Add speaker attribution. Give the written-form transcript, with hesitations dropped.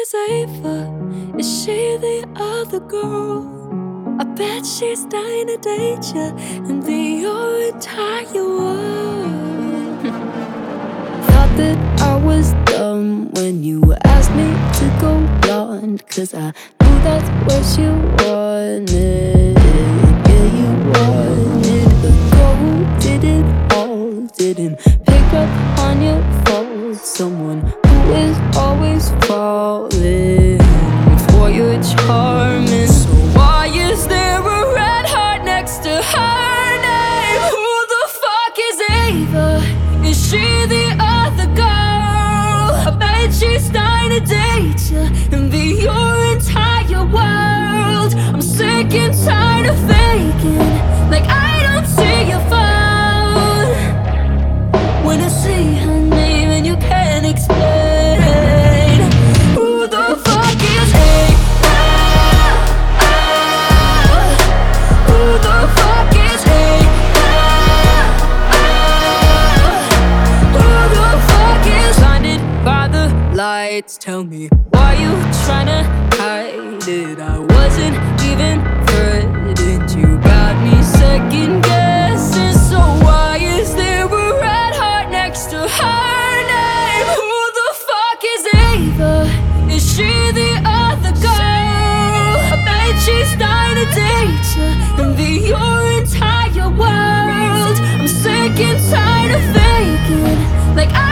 Speaker 1: is Ava? Is she the other girl? I bet she's dying to date you and be your entire world. Thought that I was dumb when you asked me to go blonde, 'cause I knew that's what you wanted. Yeah, you wanted a girl who did it all, didn't pick up on your faults, someone who is always falling for your charming. So why is there a red heart next to her name? Who the fuck is Ava? Is she the other girl? I bet she's dying to date you and be your entire world. I'm sick and tired of faking like I don't see your phone. When I see her name and you can't explain, who the fuck is Ava? Who the fuck is Ava? Who the fuck is blinded by the lights? Tell me, why you tryna hide it? I wasn't even threatened. You got me second guessing. So why is there a red heart next to her name? Who the fuck is Ava? Is she the other girl? I bet she's dying to date you and be your entire world. I'm sick and tired of faking like I